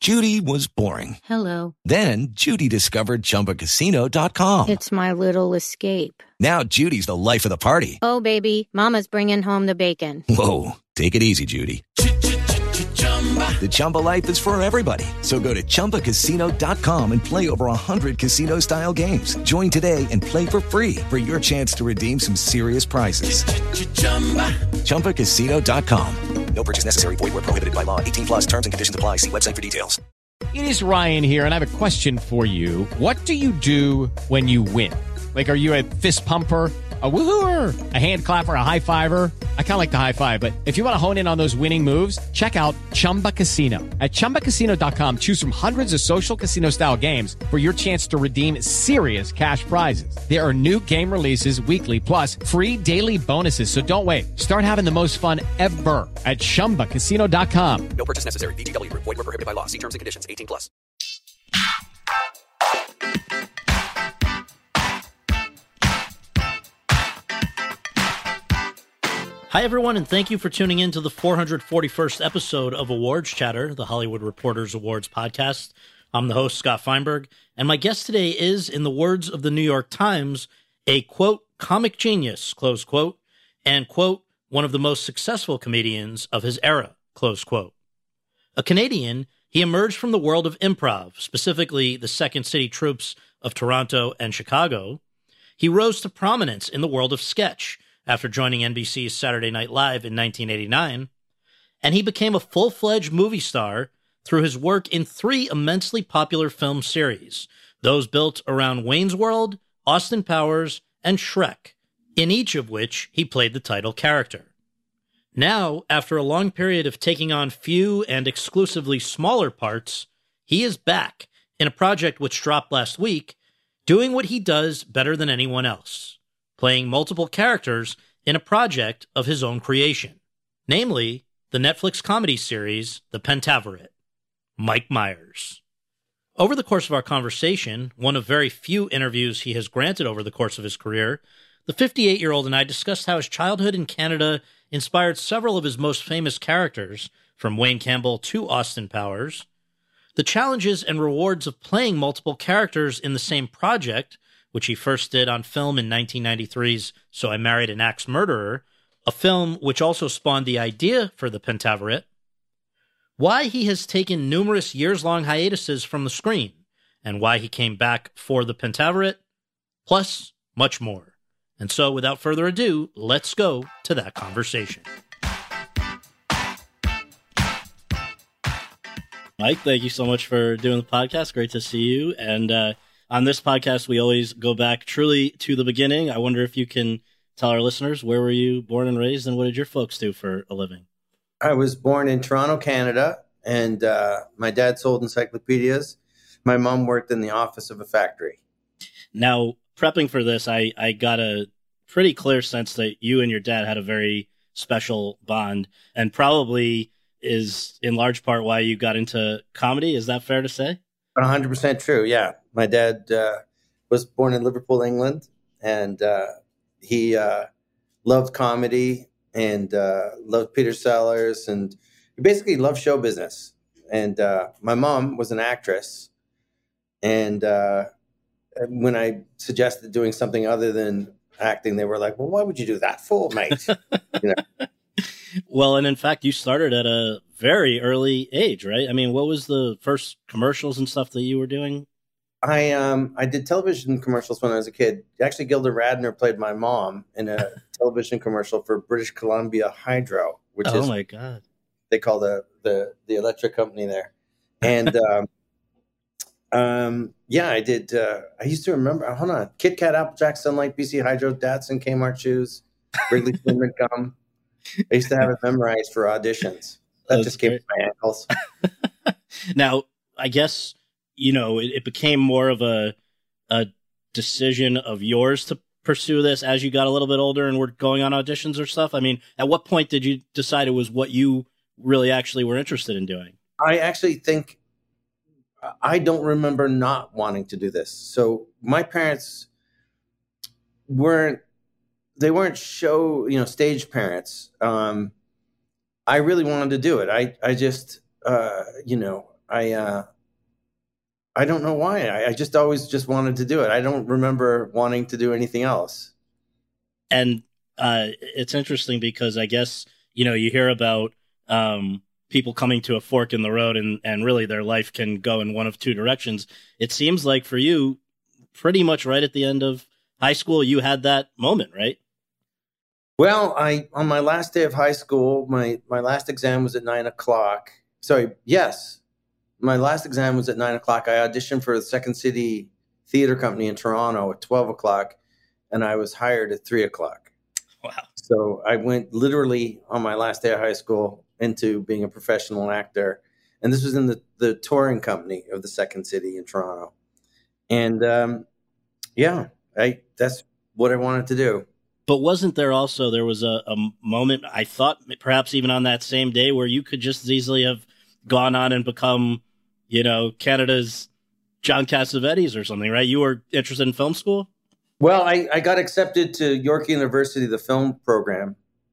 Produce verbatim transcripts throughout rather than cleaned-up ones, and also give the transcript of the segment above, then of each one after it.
Judy was boring. Hello. Then Judy discovered Chumba Casino dot com. It's my little escape. Now Judy's the life of the party. Oh, baby, mama's bringing home the bacon. Whoa, take it easy, Judy. The Chumba life is for everybody. So go to Chumba Casino dot com and play over one hundred casino-style games. Join today and play for free for your chance to redeem some serious prizes. Chumba Casino dot com. No purchase necessary. Void where prohibited by law. eighteen plus terms and conditions apply. See website for details. It is Ryan here, and I have a question for you. What do you do when you win? Like, are you a fist pumper, a woohooer, a hand clapper, a high fiver? I kind of like the high five, but if you want to hone in on those winning moves, check out Chumba Casino. At Chumba Casino dot com, choose from hundreds of social casino-style games for your chance to redeem serious cash prizes. There are new game releases weekly, plus free daily bonuses, so don't wait. Start having the most fun ever at Chumba Casino dot com. No purchase necessary. V G W. Void where prohibited by law. See terms and conditions. eighteen plus. Hi, everyone, and thank you for tuning in to the four hundred forty-first episode of Awards Chatter, the Hollywood Reporters Awards podcast. I'm the host, Scott Feinberg, and my guest today is, in the words of the New York Times, a, quote, comic genius, close quote, and, quote, one of the most successful comedians of his era, close quote. A Canadian, he emerged from the world of improv, specifically the Second City Troupes of Toronto and Chicago. He rose to prominence in the world of sketch after joining N B C's Saturday Night Live in nineteen eighty-nine, and he became a full-fledged movie star through his work in three immensely popular film series, those built around Wayne's World, Austin Powers, and Shrek, in each of which he played the title character. Now, after a long period of taking on few and exclusively smaller parts, he is back in a project which dropped last week, doing what he does better than anyone else, playing multiple characters in a project of his own creation, namely the Netflix comedy series, The Pentaverate. Mike Myers. Over the course of our conversation, one of very few interviews he has granted over the course of his career, the fifty-eight-year-old and I discussed how his childhood in Canada inspired several of his most famous characters, from Wayne Campbell to Austin Powers, the challenges and rewards of playing multiple characters in the same project, which he first did on film in nineteen ninety-three's So I Married an Axe Murderer, a film which also spawned the idea for the Pentaverate, why he has taken numerous years-long hiatuses from the screen, and why he came back for the Pentaverate, plus much more. And so, without further ado, let's go to that conversation. Mike, thank you so much for doing the podcast. Great to see you. And uh, on this podcast, we always go back truly to the beginning. I wonder if you can tell our listeners, where were you born and raised, and what did your folks do for a living? I was born in Toronto, Canada, and uh, my dad sold encyclopedias. My mom worked in the office of a factory. Now, prepping for this, I, I got a pretty clear sense that you and your dad had a very special bond, and probably is in large part why you got into comedy. Is that fair to say? one hundred percent true, yeah. My dad uh, was born in Liverpool, England, and uh, he uh, loved comedy and uh, loved Peter Sellers, and he basically loved show business. And uh, my mom was an actress, and uh, when I suggested doing something other than acting, they were like, well, why would you do that for, mate? You know? Well, and in fact, you started at a very early age, right? I mean, what was the first commercials and stuff that you were doing? I um I did television commercials when I was a kid. Actually, Gilda Radner played my mom in a television commercial for British Columbia Hydro, which oh is my god, they call the the the electric company there. And um, um yeah, I did. Uh, I used to remember. Hold on, Kit Kat, Applejack, Sunlight, B C Hydro, Datsun, Kmart shoes, Wrigley Cinnamon Gum. I used to have it memorized for auditions. That That's just came great. to my ankles. Now, I guess, you know, it, it became more of a a decision of yours to pursue this as you got a little bit older and were going on auditions or stuff. I mean, at what point did you decide it was what you really actually were interested in doing? I actually think I don't remember not wanting to do this. So my parents weren't, they weren't show, you know, stage parents. Um, I really wanted to do it. I, I just, uh, you know, I uh, I don't know why. I, I just always just wanted to do it. I don't remember wanting to do anything else. And uh, it's interesting because I guess, you know, you hear about um, people coming to a fork in the road and, and really their life can go in one of two directions. It seems like for you, pretty much right at the end of high school, you had that moment, right? Well, I on my last day of high school, my, my last exam was at nine o'clock. Sorry, yes. My last exam was at nine o'clock. I auditioned for the Second City Theater Company in Toronto at twelve o'clock, and I was hired at three o'clock. Wow. So I went literally on my last day of high school into being a professional actor. And this was in the, the touring company of the Second City in Toronto. And um, yeah, I that's what I wanted to do. But wasn't there also, there was a, a moment, I thought perhaps even on that same day, where you could just as easily have gone on and become, you know, Canada's John Cassavetes or something, right? You were interested in film school? Well, I, I got accepted to York University, the film program,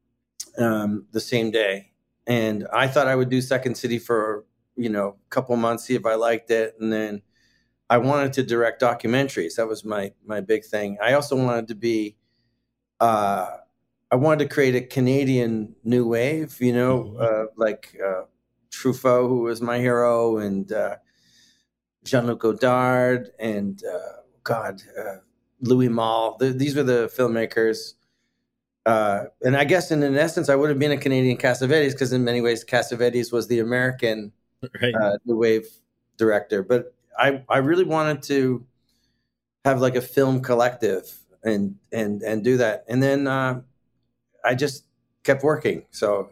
um, the same day. And I thought I would do Second City for, you know, a couple months, see if I liked it. And then I wanted to direct documentaries. That was my my big thing. I also wanted to be, uh, I wanted to create a Canadian new wave, you know, uh, like uh, Truffaut, who was my hero, and uh, Jean-Luc Godard, and uh, God, uh, Louis Malle. The, these were the filmmakers. Uh, and I guess in, in essence, I would have been a Canadian Cassavetes because in many ways, Cassavetes was the American right. uh, new wave director. But I, I really wanted to have like a film collective and and and do that. And then uh, I just kept working. So,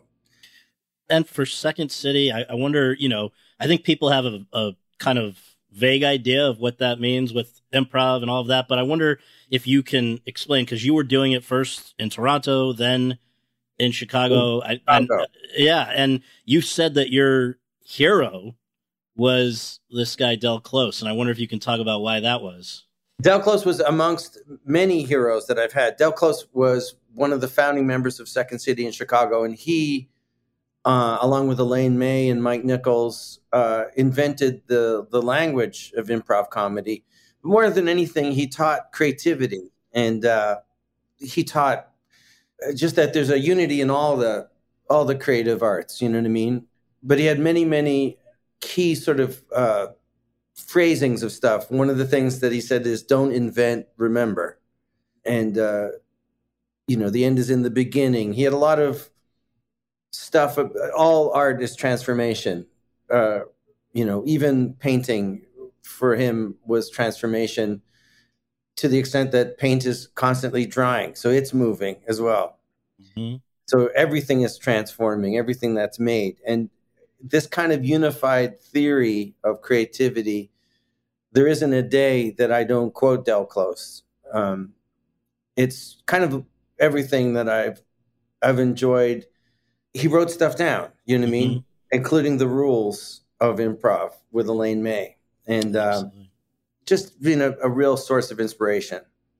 and for Second City, I, I wonder, you know, I think people have a, a kind of vague idea of what that means with improv and all of that. But I wonder if you can explain, because you were doing it first in Toronto, then in Chicago. I, and, yeah. And you said that your hero was this guy, Del Close. And I wonder if you can talk about why that was. Del Close was amongst many heroes that I've had. Del Close was one of the founding members of Second City in Chicago. And he, uh, along with Elaine May and Mike Nichols, uh, invented the, the language of improv comedy. More than anything, he taught creativity, and uh, he taught just that there's a unity in all the all the creative arts. You know what I mean? But he had many, many key sort of uh, phrasings of stuff. One of the things that he said is, "Don't invent, remember," and uh, you know, the end is in the beginning. He had a lot of stuff. All art is transformation. Uh, you know, even painting for him was transformation to the extent that paint is constantly drying. So it's moving as well. Mm-hmm. So everything is transforming, everything that's made. And this kind of unified theory of creativity, there isn't a day that I don't quote Del Close. Um, it's kind of everything that I've, I've enjoyed. He wrote stuff down, you know what mm-hmm. I mean? Including the rules of improv with Elaine May. And um, just being a, a real source of inspiration.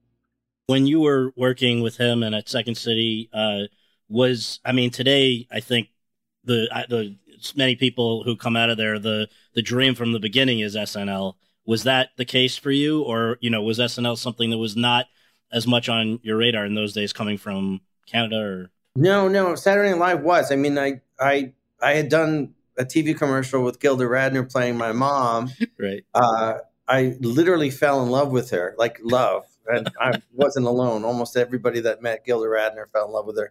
When you were working with him and at Second City, uh, was, I mean, today, I think the the many people who come out of there, the the dream from the beginning is S N L. Was that the case for you? Or, you know, was S N L something that was not as much on your radar in those days coming from Canada? Or No, no, Saturday Night Live was. I mean, I I I had done a T V commercial with Gilda Radner playing my mom. Right. Uh, I literally fell in love with her, like love. And I wasn't alone. Almost everybody that met Gilda Radner fell in love with her.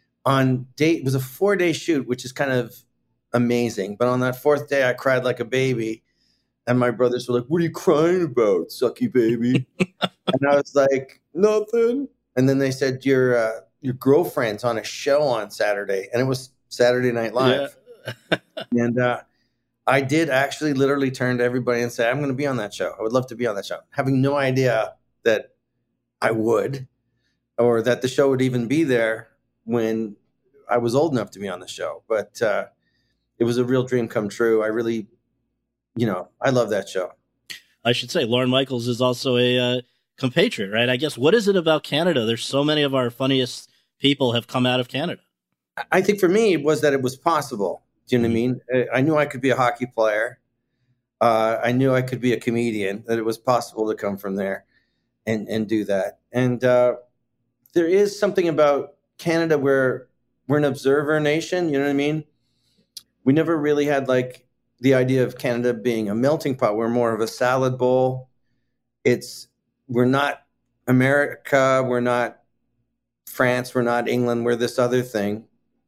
On date, it was a four day shoot, which is kind of amazing. But on that fourth day, I cried like a baby. And my brothers were like, "What are you crying about, sucky baby?" And I was like, "Nothing." And then they said, your uh, your girlfriend's on a show on Saturday. And it was Saturday Night Live. Yeah. And uh, I did actually literally turn to everybody and say, "I'm going to be on that show. I would love to be on that show," having no idea that I would, or that the show would even be there when I was old enough to be on the show. But uh, it was a real dream come true. I really, you know, I love that show. I should say Lorne Michaels is also a uh, compatriot, right? I guess, what is it about Canada? There's so many of our funniest people have come out of Canada. I think for me, it was that it was possible. Do you know what I mean? I knew I could be a hockey player. uh, I knew I could be a comedian, that it was possible to come from there and, and do that. And uh, there is something about Canada where we're an observer nation, you know what I mean? We never really had like the idea of Canada being a melting pot. We're more of a salad bowl. It's, we're not America, we're not France, we're not England, we're this other thing.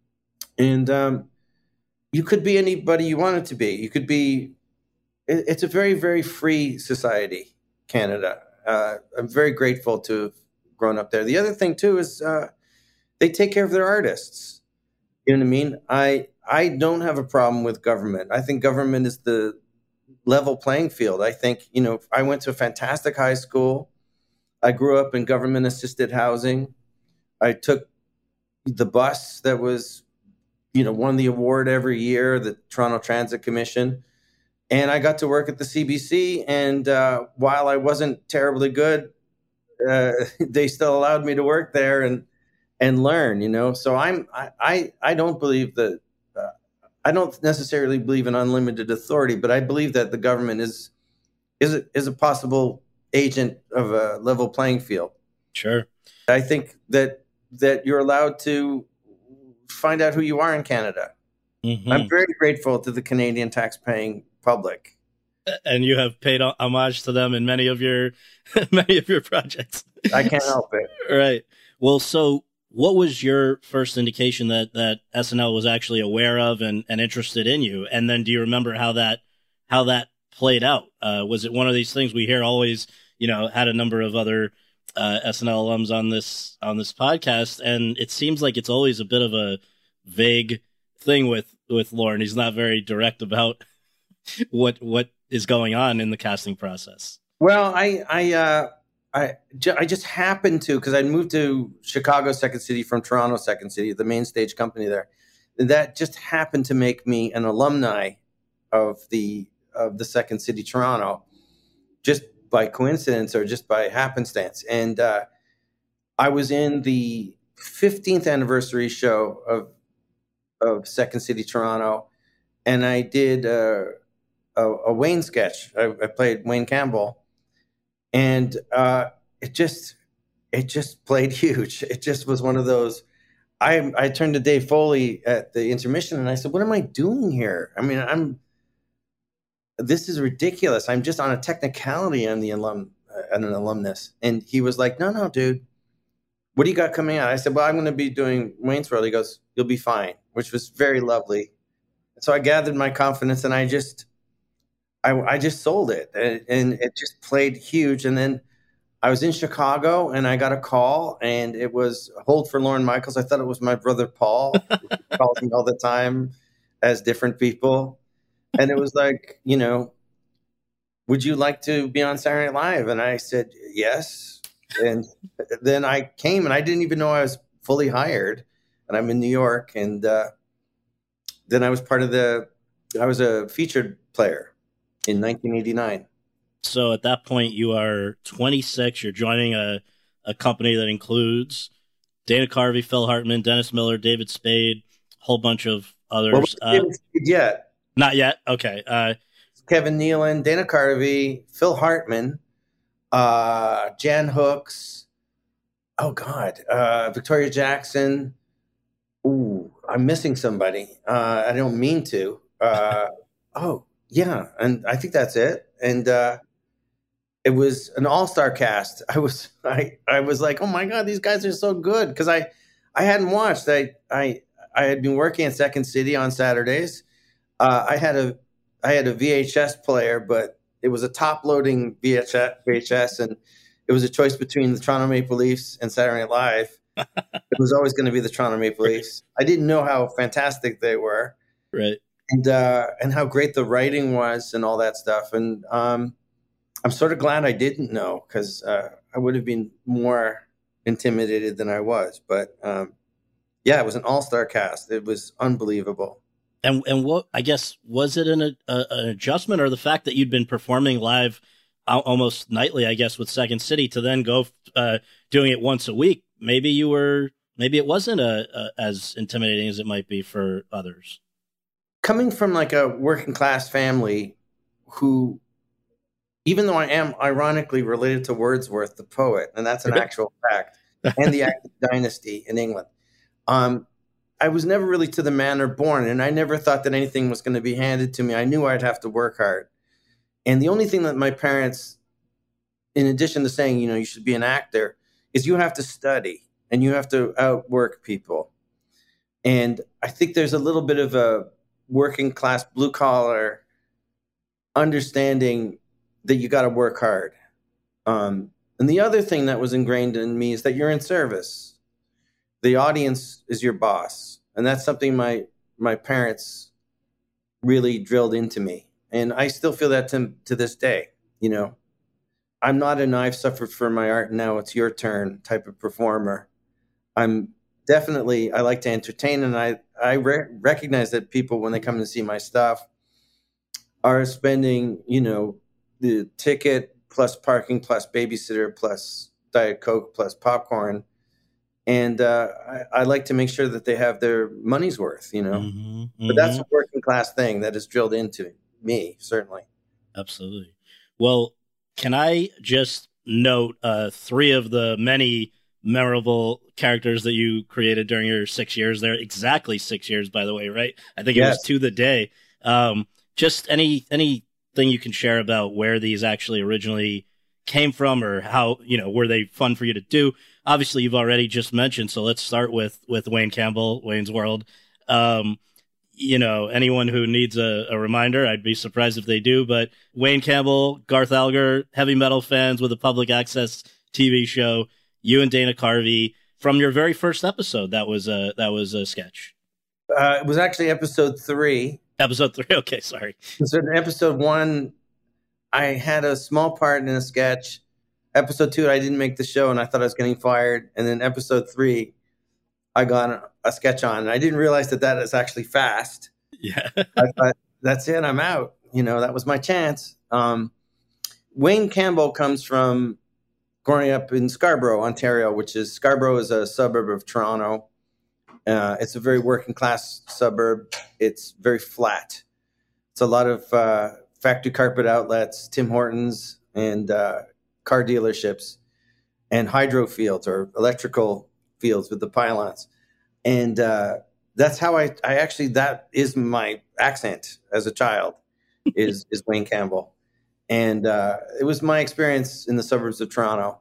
And um, you could be anybody you wanted to be. You could be, it, it's a very, very free society, Canada. Uh, I'm very grateful to have grown up there. The other thing too is uh, they take care of their artists. You know what I mean? I I don't have a problem with government. I think government is the level playing field. I think, you know, I went to a fantastic high school. I grew up in government assisted housing. I took the bus that was, you know, won the award every year, the Toronto Transit Commission. And I got to work at the C B C. And uh, while I wasn't terribly good, uh, they still allowed me to work there and and learn, you know. So I'm I I, I don't believe that uh, I don't necessarily believe in unlimited authority, but I believe that the government is is a, is a possible agent of a level playing field. Sure. I think that that you're allowed to find out who you are in Canada. Mm-hmm. I'm very grateful to the Canadian tax-paying public. And you have paid homage to them in many of your many of your projects. I can't help it. Right. Well, so what was your first indication that, that S N L was actually aware of and, and interested in you? And then do you remember how that how that played out? Uh, was it one of these things we hear always, you know, had a number of other uh, S N L alums on this on this podcast, and it seems like it's always a bit of a vague thing with, with Lorne. He's not very direct about what what is going on in the casting process. Well, I I uh, I, I just happened to, because I moved to Chicago Second City from Toronto Second City, the main stage company there. That just happened to make me an alumni of the of the Second City Toronto, just by coincidence or just by happenstance. And uh, I was in the fifteenth anniversary show of of Second City Toronto, and I did a, a, a Wayne sketch. I, I played Wayne Campbell, and uh, it just it just played huge. It just was one of those. I I turned to Dave Foley at the intermission, and I said, "What am I doing here? I mean, I'm this is ridiculous. I'm just on a technicality. I'm the alum, uh, an alumnus." And he was like, "No, no, dude. What do you got coming out?" I said, "Well, I'm going to be doing Wayne's World." He goes, "You'll be fine," which was very lovely. So I gathered my confidence, and I just, I, I just sold it, and, and it just played huge. And then I was in Chicago, and I got a call, and it was hold for Lorne Michaels. I thought it was my brother Paul. He calls me all the time as different people, and it was like, you know, would you like to be on Saturday Night Live? And I said yes. And then I came, and I didn't even know I was fully hired. And I'm in New York, and uh, then I was part of the. I was a featured player in nineteen eighty-nine. So at that point, you are twenty-six. You're joining a a company that includes Dana Carvey, Phil Hartman, Dennis Miller, David Spade, a whole bunch of others. Well, we uh, yet. Not yet. Okay. Uh, Kevin Nealon, Dana Carvey, Phil Hartman, uh, Jan Hooks. Oh God, uh, Victoria Jackson. Ooh, I'm missing somebody. Uh, I don't mean to. Uh, oh, yeah. And I think that's it. And uh, it was an all-star cast. I was I, I was like, oh, my God, these guys are so good. Because I, I hadn't watched. I, I I had been working at Second City on Saturdays. Uh, I had a I had a V H S player, but it was a top-loading V H S, and it was a choice between the Toronto Maple Leafs and Saturday Night Live. It was always going to be the Toronto Maple Leafs. I didn't know how fantastic they were, right? And uh, and how great the writing was and all that stuff. And um, I'm sort of glad I didn't know, because uh, I would have been more intimidated than I was. But um, yeah, it was an all-star cast. It was unbelievable. And and what, I guess, was it an a, an adjustment, or the fact that you'd been performing live almost nightly, I guess, with Second City, to then go uh, doing it once a week? Maybe you were, maybe it wasn't a, a, as intimidating as it might be for others. Coming from like a working class family, who, even though I am ironically related to Wordsworth, the poet, and that's an actual fact, and the active dynasty in England, um, I was never really to the manner born, and I never thought that anything was going to be handed to me. I knew I'd have to work hard. And the only thing that my parents, in addition to saying, you know, you should be an actor, is you have to study and you have to outwork people. And I think there's a little bit of a working class, blue collar understanding that you got to work hard. Um, and the other thing that was ingrained in me is that you're in service. The audience is your boss. And that's something my, my parents really drilled into me. And I still feel that to, to this day. You know, I'm not an I've suffered for my art, now it's your turn type of performer. I'm definitely, I like to entertain, and I, I re- recognize that people, when they come to see my stuff, are spending, you know, the ticket plus parking plus babysitter plus Diet Coke plus popcorn. And uh, I, I like to make sure that they have their money's worth, you know. Mm-hmm, mm-hmm. But that's a working class thing that is drilled into me, certainly. Absolutely. Well, can I just note uh, three of the many memorable characters that you created during your six years there? Exactly six years, by the way, right? I think it yes. was to the day. Um, just any anything you can share about where these actually originally came from, or how, you know, were they fun for you to do? Obviously, you've already just mentioned, so let's start with with Wayne Campbell, Wayne's World. Um, you know, anyone who needs a, a reminder, I'd be surprised if they do, but Wayne Campbell, Garth Alger, heavy metal fans with a public access T V show, you and Dana Carvey, from your very first episode, that was a, that was a sketch. Uh, it was actually episode three. Episode three, okay, sorry. So in episode one, I had a small part in a sketch. Episode two, I didn't make the show, and I thought I was getting fired. And then episode three, I got a sketch on, and I didn't realize that that is actually fast. Yeah. I thought, that's it, I'm out. You know, that was my chance. Um, Wayne Campbell comes from growing up in Scarborough, Ontario, which is, Scarborough is a suburb of Toronto. Uh, it's a very working class suburb. It's very flat. It's a lot of uh, factory carpet outlets, Tim Hortons, and uh, car dealerships, and hydro fields or electrical fields with the pylons. And uh, that's how I, I actually, that is my accent as a child, is, is Wayne Campbell. And uh, it was my experience in the suburbs of Toronto.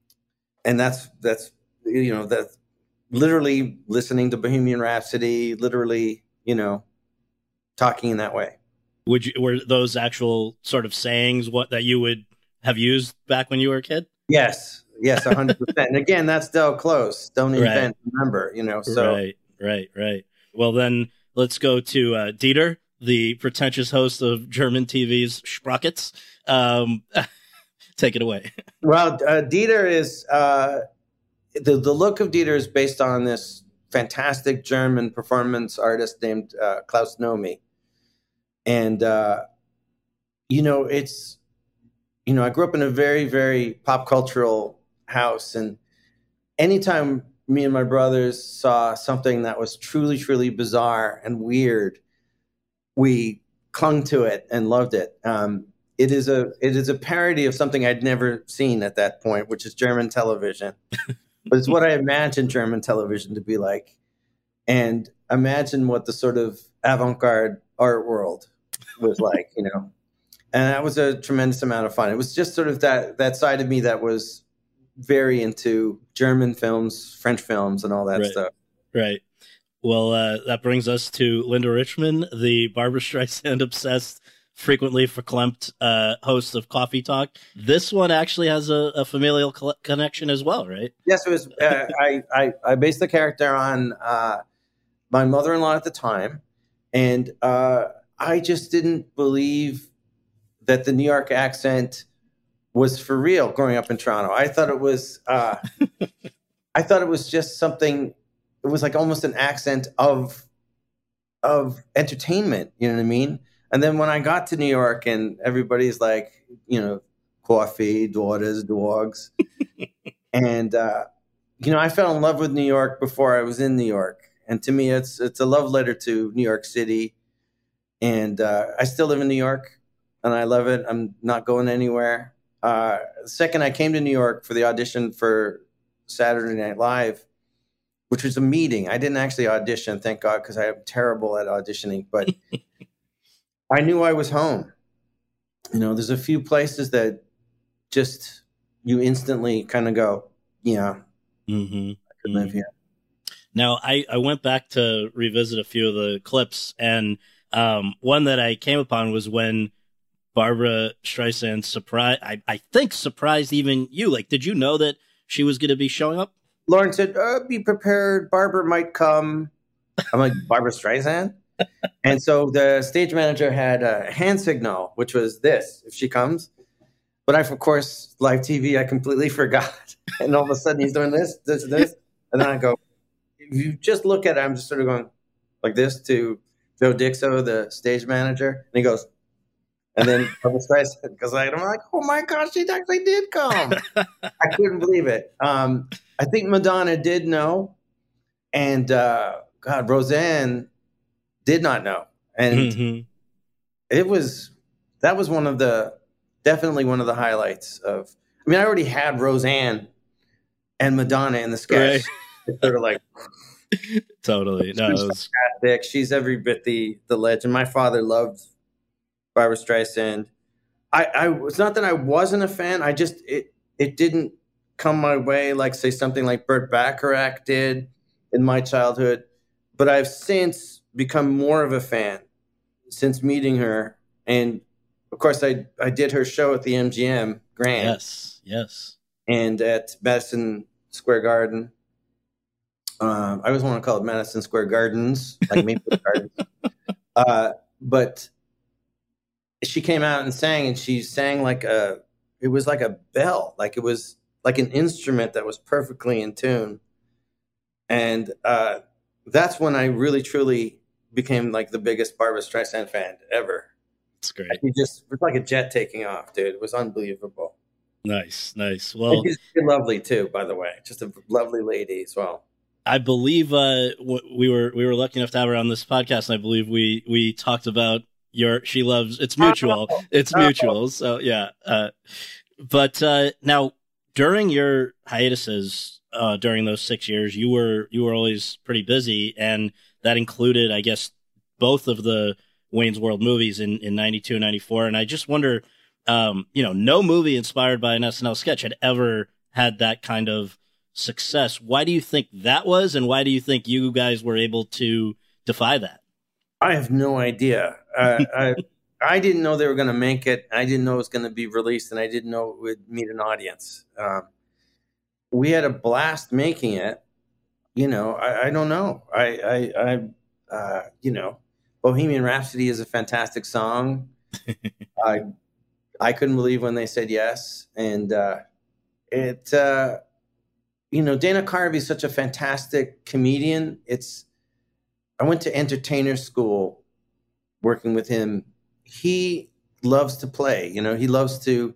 And that's, that's, you know, that's literally listening to Bohemian Rhapsody, literally, you know, talking in that way. Would you, were those actual sort of sayings what that you would have used back when you were a kid? Yes. Yes, one hundred percent. And again, that's still close. Don't invent, right. Remember, you know. So. Right, right, right. Well, then let's go to uh, Dieter, the pretentious host of German T V's Sprockets. Um, take it away. Well, uh, Dieter is, uh, the, the look of Dieter is based on this fantastic German performance artist named uh, Klaus Nomi. And, uh, you know, it's, you know, I grew up in a very, very pop cultural house, and anytime me and my brothers saw something that was truly, truly bizarre and weird, we clung to it and loved it. Um, it is a it is a parody of something I'd never seen at that point, which is German television. But it's what I imagined German television to be like, and imagine what the sort of avant-garde art world was like, you know. And that was a tremendous amount of fun. It was just sort of that that side of me that was very into German films, French films, and all that right. stuff. Right. Well, uh, that brings us to Linda Richman, the Barbra Streisand obsessed, frequently verklempt uh, host of Coffee Talk. This one actually has a, a familial co- connection as well, right? Yes, it was. Uh, I, I I based the character on uh, my mother-in-law at the time, and uh, I just didn't believe that the New York accent was for real growing up in Toronto. I thought it was, uh, I thought it was just something, it was like almost an accent of, of entertainment. You know what I mean? And then when I got to New York and everybody's like, you know, coffee, daughters, dogs. and, uh, you know, I fell in love with New York before I was in New York. And to me, it's, it's a love letter to New York City. And uh, I still live in New York. and I love it. I'm not going anywhere. Uh, the second I came to New York for the audition for Saturday Night Live, which was a meeting. I didn't actually audition, thank God, because I am terrible at auditioning. But I knew I was home. You know, there's a few places that just you instantly kind of go, yeah, Mm-hmm. I could live here. Now, I, I went back to revisit a few of the clips, and um, one that I came upon was when Barbra Streisand surprised, I, I think surprised even you. Like, did you know that she was going to be showing up? Lauren said, uh, be prepared. Barbara might come. I'm like, Barbra Streisand? And so the stage manager had a hand signal, which was this, if she comes. But I, of course, live T V, I completely forgot. And all of a sudden he's doing this, this, this. And then I go, if you just look at it, I'm just sort of going like this to Joe Dixo, the stage manager. And he goes, and then Barbra Streisand goes, I'm like, oh my gosh, she actually did come. I couldn't believe it. Um, I think Madonna did know. And uh, God, Roseanne did not know. And Mm-hmm. it was, that was one of the, definitely one of the highlights of, I mean, I already had Roseanne and Madonna in the sketch. Right. It's sort of like, Totally. No, it was, fantastic. She's every bit the, the legend. My father loved Barbra Streisand. I, I it's not that I wasn't a fan. I just, it, it didn't come my way like, say, something like Burt Bacharach did in my childhood. But I've since become more of a fan since meeting her. And of course, I, I did her show at the M G M Grand. yes, yes. And at Madison Square Garden. Um, I always want to call it Madison Square Gardens, like Maple Gardens. Uh, but she came out and sang, and she sang like a, it was like a bell, like it was like an instrument that was perfectly in tune. And uh, that's when I really, truly became like the biggest Barbra Streisand fan ever. It's great. She just, it was like a jet taking off, dude. It was unbelievable. Nice, nice. And Well, she's lovely too, by the way. Just a lovely lady as well. I believe uh, w- we were we were lucky enough to have her on this podcast, and I believe we we talked about your she loves it's mutual, it's mutual. So yeah, uh, but uh, now during your hiatuses uh, during those six years, you were you were always pretty busy, and that included, I guess, both of the Wayne's World movies in in ninety-two and ninety-four. And I just wonder, um, you know, no movie inspired by an S N L sketch had ever had that kind of success. Why do you think that was, and why do you think you guys were able to defy that? I have no idea. Uh, I I didn't know they were going to make it. I didn't know it was going to be released, and I didn't know it would meet an audience. Um, we had a blast making it. You know, I, I don't know. I I, I uh, you know, Bohemian Rhapsody is a fantastic song. I I couldn't believe when they said yes, and uh, it. Uh, You know, Dana Carvey is such a fantastic comedian. It's, I went to entertainer school working with him. He loves to play, you know, he loves to,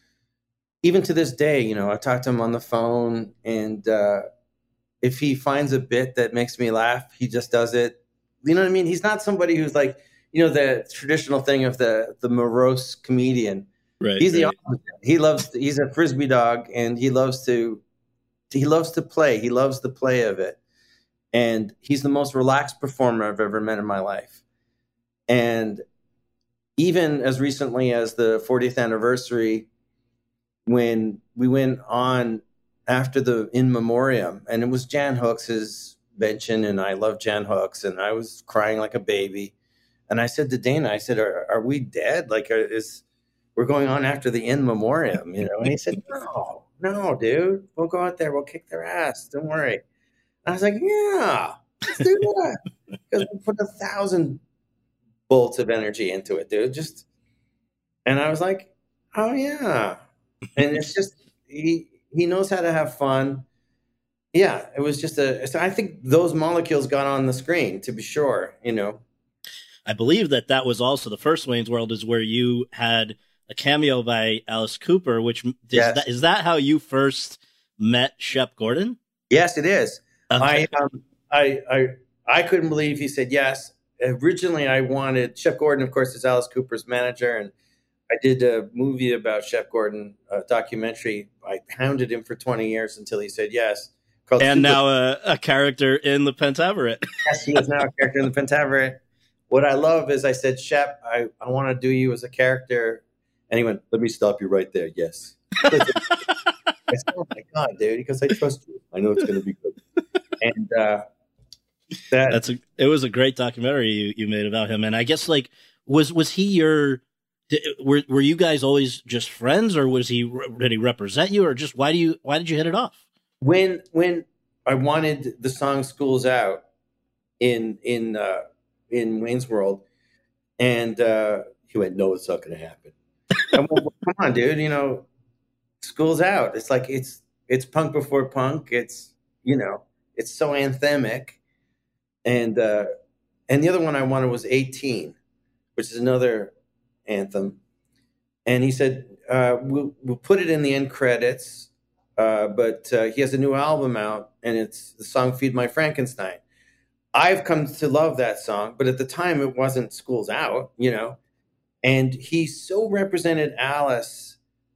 even to this day, you know, I talk to him on the phone, and uh, if he finds a bit that makes me laugh, he just does it. You know what I mean? He's not somebody who's like, you know, the traditional thing of the, the morose comedian. Right. He's the right. opposite. He loves, he's a Frisbee dog, and he loves to, He loves to play. He loves the play of it. And he's the most relaxed performer I've ever met in my life. And even as recently as the fortieth anniversary, when we went on after the In Memoriam, and it was Jan Hooks' mention, and I love Jan Hooks, and I was crying like a baby. And I said to Dana, I said, are, are we dead? Like, are, is we're going on after the In Memoriam, you know? And he said, no. No, dude, we'll go out there. We'll kick their ass. Don't worry. And I was like, yeah, let's do that. Because we put a thousand bolts of energy into it, dude. Just, and I was like, oh yeah. And it's just, he, he knows how to have fun. Yeah, it was just a, so I think those molecules got on the screen, to be sure, you know. I believe that that was also the first Wayne's World is where you had a cameo by Alice Cooper, which is, Yes. that, is that how you first met Shep Gordon? Yes, it is. Okay. I, um, I, I, I couldn't believe he said yes. Originally, I wanted Shep Gordon, of course, is Alice Cooper's manager, and I did a movie about Chef Gordon, a documentary. I hounded him for twenty years until he said yes. And Super- now a, a character in the Pentaverate. Yes, he is now a character in the Pentaverate. What I love is I said, Shep, I, I want to do you as a character. And he went, let me stop you right there. Yes. I said, oh my God, dude. Because I trust you. I know it's going to be good. And uh, that That's a, it was a great documentary you, you made about him. And I guess like, was, was he your, did, were, were you guys always just friends, or was he, did he represent you, or just, why do you, why did you hit it off? when, when I wanted the song School's Out in, in, uh, in Wayne's World, and uh, he went, no, it's not going to happen. I went, well, come on, dude, you know, School's Out. It's like, it's, it's punk before punk. It's, you know, it's so anthemic. And, uh, and the other one I wanted was eighteen, which is another anthem. And he said, uh, we'll, we'll put it in the end credits. Uh, but uh, he has a new album out, and it's the song Feed My Frankenstein. I've come to love that song, but at the time it wasn't School's Out, you know. And he so represented Alice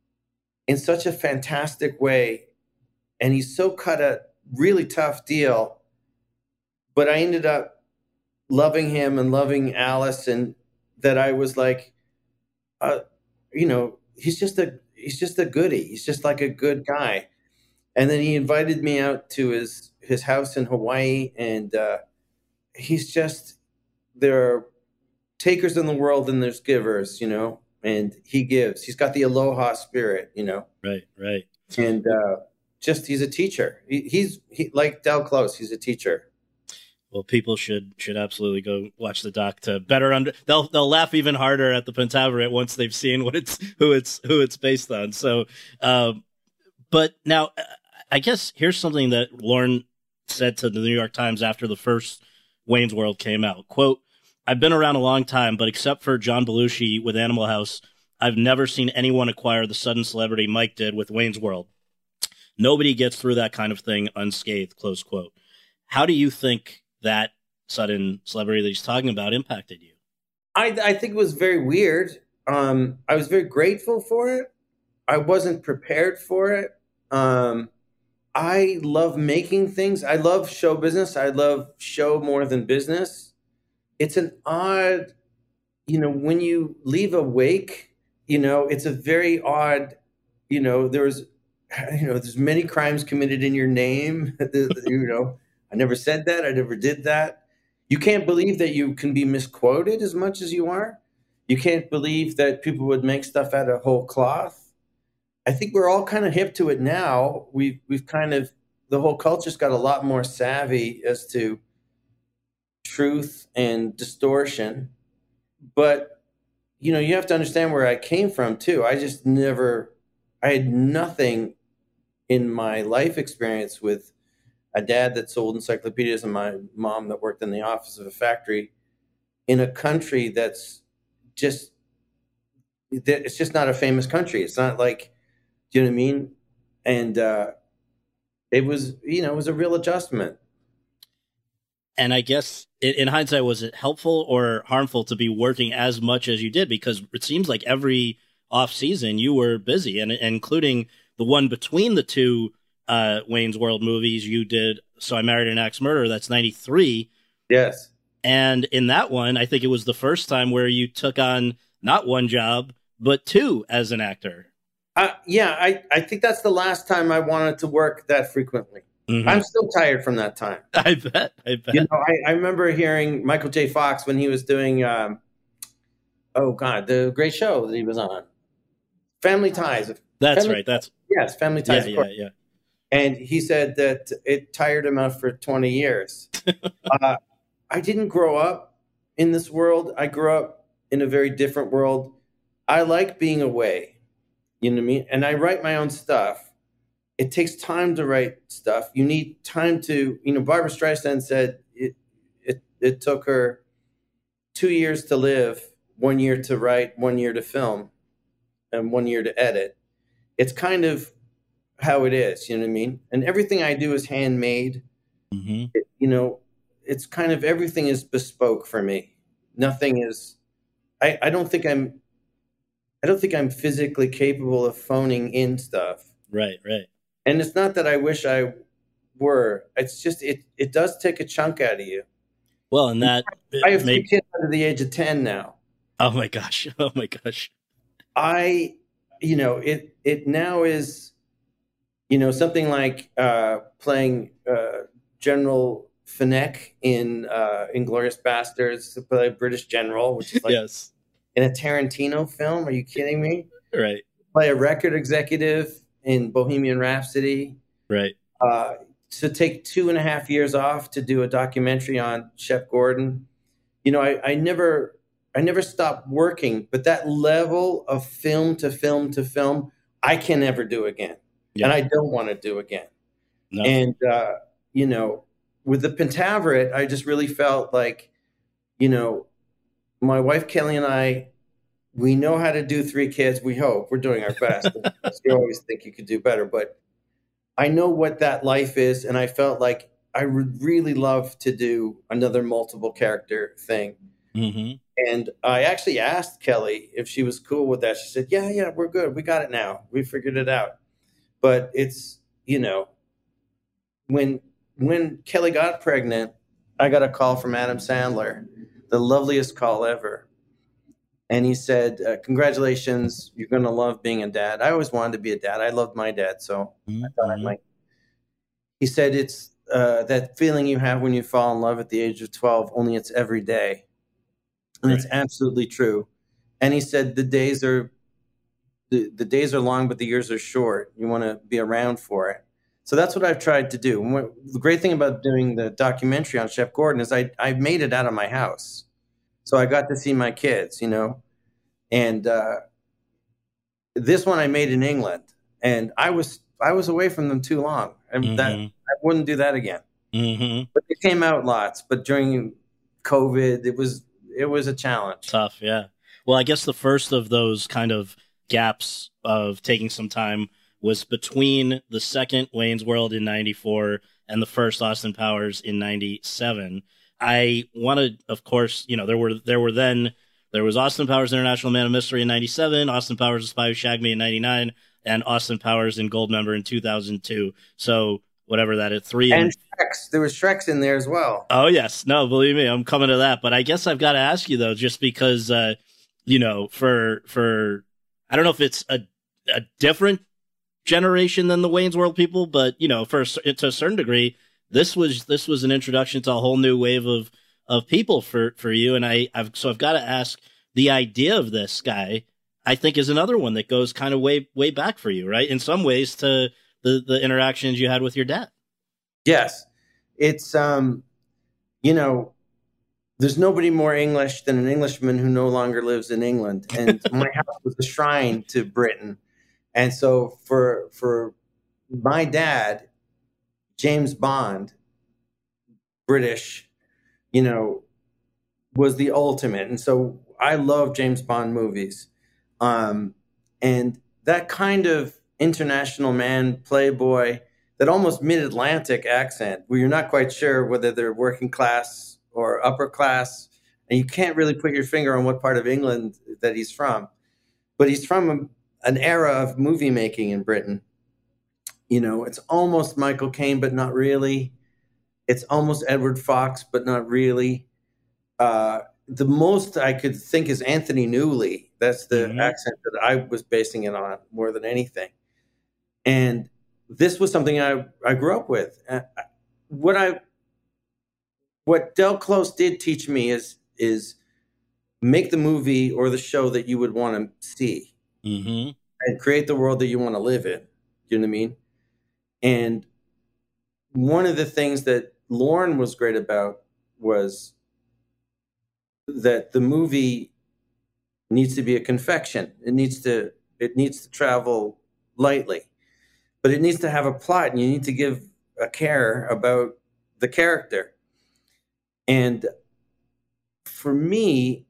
in such a fantastic way. And he's so cut a really tough deal. But I ended up loving him and loving Alice, and that I was like, uh, you know, he's just a he's just a goodie. He's just like a good guy. And then he invited me out to his his house in Hawaii, and uh, he's just, there are takers in the world and there's givers, you know, and he gives. He's got the aloha spirit, you know. Right, right. And uh, just, he's a teacher. He, he's he, like Del Close. He's a teacher. Well, people should should absolutely go watch the doc to better under. They'll they'll laugh even harder at the Pentaverate once they've seen what it's who it's who it's based on. So, um, but now I guess here's something that Lorne said to the New York Times after the first Wayne's World came out. Quote, "I've been around a long time, but except for John Belushi with Animal House, I've never seen anyone acquire the sudden celebrity Mike did with Wayne's World. Nobody gets through that kind of thing unscathed." Close quote. How do you think that sudden celebrity that he's talking about impacted you? I, I think it was very weird. Um, I was very grateful for it. I wasn't prepared for it. Um, I love making things. I love show business. I love show more than business. It's an odd, you know, when you leave a wake, you know, it's a very odd, you know, there's, you know, there's many crimes committed in your name, you know. I never said that. I never did that. You can't believe that you can be misquoted as much as you are. You can't believe that people would make stuff out of whole cloth. I think we're all kind of hip to it now. We've, we've kind of, the whole culture's got a lot more savvy as to truth and distortion. But, you know, you have to understand where I came from too. I just never, I had nothing in my life experience with a dad that sold encyclopedias and my mom that worked in the office of a factory in a country that's just, it's just not a famous country. It's not like, do you know what I mean? And uh, it was, you know, it was a real adjustment. And I guess in hindsight, was it helpful or harmful to be working as much as you did? Because it seems like every off season you were busy, and, and including the one between the two uh, Wayne's World movies you did. So I Married an Axe Murderer. That's ninety-three. Yes. And in that one, I think it was the first time where you took on not one job, but two as an actor. Uh, yeah, I, I think that's the last time I wanted to work that frequently. Mm-hmm. I'm still tired from that time. I bet. I bet. You know, I, I remember hearing Michael J. Fox when he was doing, um, oh God, the great show that he was on, Family Ties. That's Family, right. That's yes, Family Ties. Yeah, yeah, yeah. And he said that it tired him out for twenty years. uh, I didn't grow up in this world. I grew up in a very different world. I like being away. You know what I mean? And I write my own stuff. It takes time to write stuff. You need time to, you know, Barbra Streisand said it, it, it took her two years to live, one year to write, one year to film, and one year to edit. It's kind of how it is, you know what I mean? And everything I do is handmade. Mm-hmm. It, you know, it's kind of, everything is bespoke for me. Nothing is, I, I don't think I'm I don't think I'm physically capable of phoning in stuff. Right, right. And it's not that I wish I were. It's just it it does take a chunk out of you. Well, and that I have made... three kids under the age of ten now. Oh my gosh! Oh my gosh! I, you know, it it now is, you know, something like uh, playing uh, General Fennec in uh, Inglourious Bastards, to play a British general, which is like yes. in a Tarantino film. Are you kidding me? Right. Play a record executive in Bohemian Rhapsody. Right. Uh, to take two and a half years off to do a documentary on Shep Gordon. You know, I, I never, I never stopped working, but that level of film to film to film, I can never do again. Yeah. And I don't want to do again. No. And, uh, you know, with the Pentaverate, I just really felt like, you know, my wife, Kelly, and I, we know how to do three kids. We hope we're doing our best. You always think you could do better, but I know what that life is, and I felt like I would really love to do another multiple character thing. Mm-hmm. And I actually asked Kelly if she was cool with that. She said, yeah, yeah, we're good. We got it now. We figured it out. But it's, you know, when when Kelly got pregnant, I got a call from Adam Sandler, the loveliest call ever. And he said, uh, congratulations, you're going to love being a dad. I always wanted to be a dad. I loved my dad, so mm-hmm. I thought I might. He said, it's uh, that feeling you have when you fall in love at the age of twelve, only it's every day. And right. It's absolutely true. And he said, the days are the, the days are long, but the years are short. You want to be around for it. So that's what I've tried to do. What, the great thing about doing the documentary on Shep Gordon is I I made it out of my house. So I got to see my kids, you know, and uh, this one I made in England, and I was I was away from them too long, and mm-hmm. that I wouldn't do that again. Mm-hmm. But it came out lots. But during COVID, it was it was a challenge. Tough, yeah. Well, I guess the first of those kind of gaps of taking some time was between the second Wayne's World in ninety-four and the first Austin Powers in ninety-seven. I wanted, of course, you know, there were there were then there was Austin Powers International Man of Mystery in ninety-seven, Austin Powers The Spy Who Shagged Me in ninety-nine, and Austin Powers in Goldmember in two thousand two. So whatever that is, three. And Shreks. There was Shreks in there as well. Oh, yes. No, believe me, I'm coming to that. But I guess I've got to ask you, though, just because, uh, you know, for, for I don't know if it's a, a different generation than the Wayne's World people, but, you know, for to a certain degree, this was this was an introduction to a whole new wave of of people for, for you. And I, I've so I've got to ask, the idea of this guy, I think, is another one that goes kind of way, way back for you, right? In some ways to the, the interactions you had with your dad. Yes. It's, um, you know, there's nobody more English than an Englishman who no longer lives in England. And my house was a shrine to Britain. And so for for my dad, James Bond, British, you know, was the ultimate. And so I love James Bond movies. Um, and that kind of international man, playboy, that almost mid-Atlantic accent where you're not quite sure whether they're working class or upper class, and you can't really put your finger on what part of England that he's from. But he's from a, an era of movie making in Britain. You know, it's almost Michael Caine, but not really. It's almost Edward Fox, but not really. Uh, the most I could think is Anthony Newley. That's the mm-hmm. accent that I was basing it on more than anything. And this was something I, I grew up with. Uh, what I what Del Close did teach me is is make the movie or the show that you would want to see, mm-hmm. and create the world that you want to live in. You know what I mean? And one of the things that Lorne was great about was that the movie needs to be a confection. It needs to it needs to travel lightly, but it needs to have a plot, and you need to give a care about the character. And for me,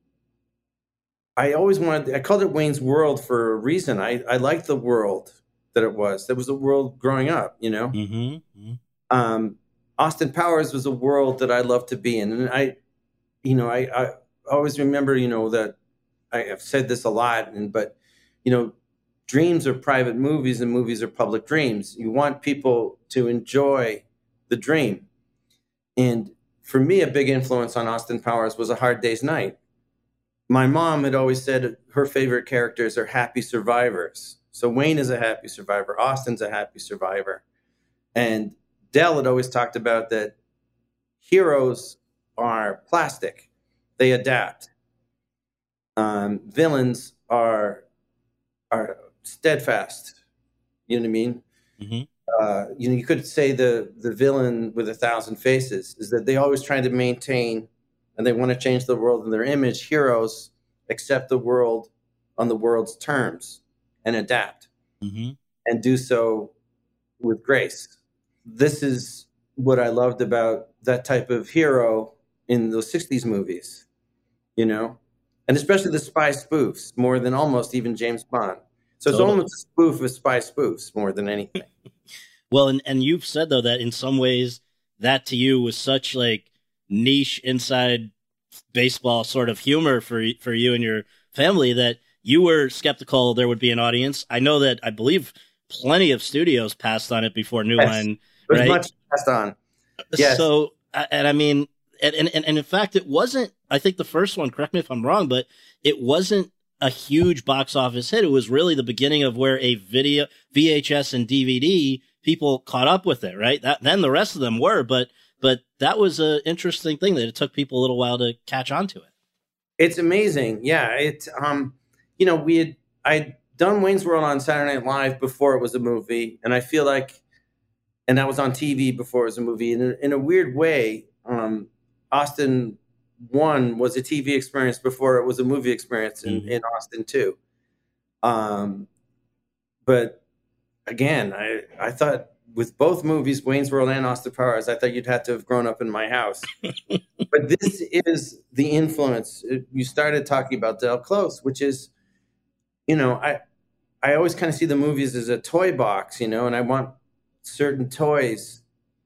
I always wanted, I called it Wayne's World for a reason. I, I liked the world that it was. That was the world growing up, you know? Mm-hmm. Mm-hmm. Um, Austin Powers was a world that I loved to be in. And I, you know, I, I always remember, you know, that I have said this a lot, and but you know, dreams are private movies and movies are public dreams. You want people to enjoy the dream. And for me, a big influence on Austin Powers was A Hard Day's Night. My mom had always said her favorite characters are happy survivors. So Wayne is a happy survivor. Austin's a happy survivor. And Del had always talked about that heroes are plastic. They adapt. Um, villains are are steadfast. You know what I mean? Mm-hmm. Uh, you know, you could say the the villain with a thousand faces is that they always try to maintain and they want to change the world in their image. Heroes accept the world on the world's terms and adapt, mm-hmm. and do so with grace. This is what I loved about that type of hero in those sixties movies, you know, and especially the spy spoofs more than almost even James Bond. So it's totally. Almost a spoof of spy spoofs more than anything. Well, and, and you've said, though, that in some ways that to you was such like niche inside baseball sort of humor for, for you and your family that you were skeptical there would be an audience. I know that I believe plenty of studios passed on it before New yes. Line. There's right? much passed on. Yes. So, and I mean, and, and, and in fact, it wasn't, I think the first one, correct me if I'm wrong, but it wasn't a huge box office hit. It was really the beginning of where a video, V H S and D V D, people caught up with it, right? That, then the rest of them were, but, but that was an interesting thing that it took people a little while to catch on to it. It's amazing. Yeah. It, um, you know, we had, I'd done Wayne's World on Saturday Night Live before it was a movie. And I feel like, and that was on T V before it was a movie. And in, in a weird way, um, Austin one was a T V experience before it was a movie experience in, mm-hmm. in Austin too. Um, but again, I, I thought with both movies, Wayne's World and Austin Powers, I thought you'd have to have grown up in my house. But this is the influence. You started talking about Del Close, which is, you know, I, I always kind of see the movies as a toy box, you know, and I want certain toys